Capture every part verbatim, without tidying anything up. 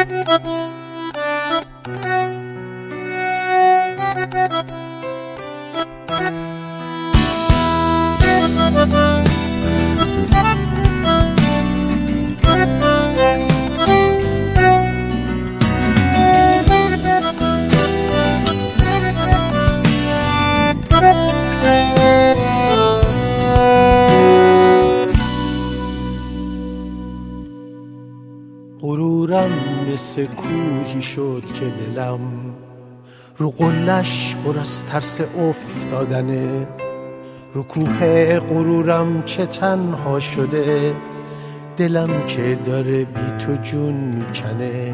غرورم مثل کوهی شد که دلم رو قلش پر از ترس افتادنه. رو کوه غرورم چه تنها شده، دلم که داره بی تو جون میکنه.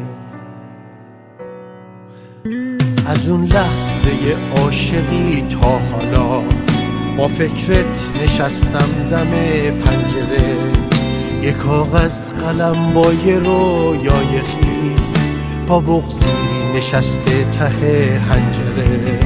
از اون لحظه عاشقی تا حالا با فکرت نشستم دم پنجره. یه کاغذ قلم با یه رویای خیس، با بغضی نشسته ته حنجره.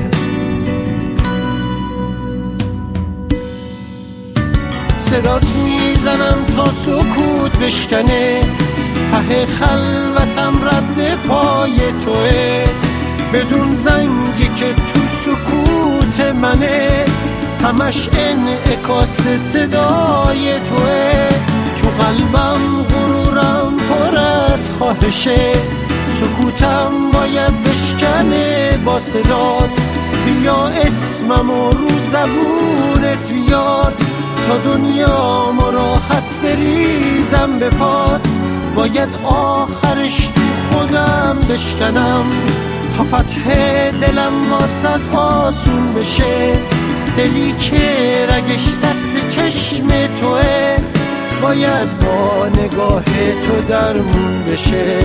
صدات میزنم تا سکوت بشکنه، ته خلوتم رد پای توه. بدون زنگی که تو سکوت منه، همش انعکاس صدای توه. تو قلبم غرورم پر از خواهشه، سکوتم باید بشکنه با صدات. بیا اسممو رو زبونت بیاد، تا دنیا ما راحت بریزم به پات. باید آخرش تو خودم بشکنم، تا فتح دلم واسد آسون بشه. دلی که رگش دست چشم توه، باید با نگاه تو درمون بشه.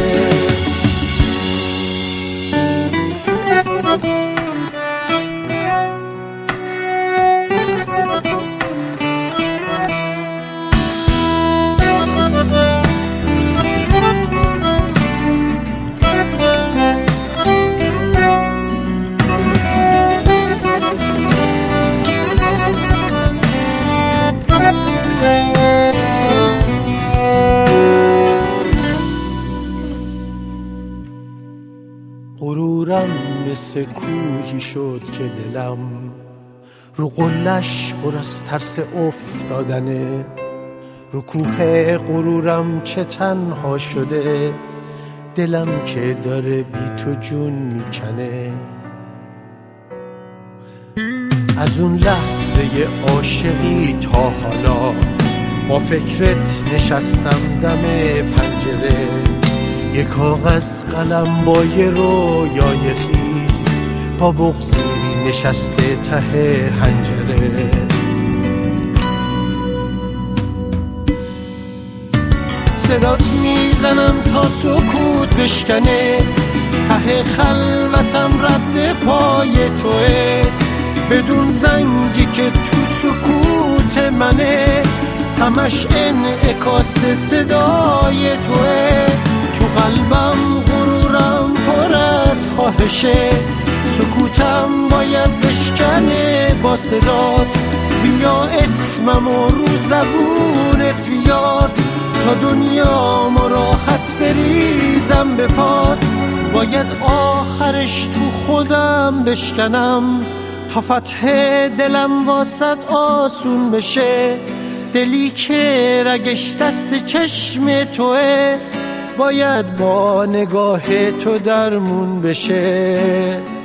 غرورم مثل کوهی شد که دلم رو قلش پر از ترس افتادنه. رو کوه غرورم چه تنها شده، دلم که داره بی تو جون میکنه. از اون لحظه عاشقی تا حالا با فکرت نشستم دم پنجره. یه کاغذ قلم با یه رویای خیس، با بغضی نشسته ته حنجره. صدات میزنم تا سکوت بشکنه، ته خلوتم رد پای توه. بدون زنگی که تو سکوت منه، همش انعکاس صدای توه. تو قلبم غرورم پر از خواهشه، سکوتم باید بشکنه با صدات. بیا اسممو رو زبونت بیاد، تا دنیا ما راحت بریزم به پات. باید آخرش تو خودم بشکنم، تا فتح دلم واسد آسون بشه. دلی که رگش دست چشم توه، باید با نگاه تو درمون بشه.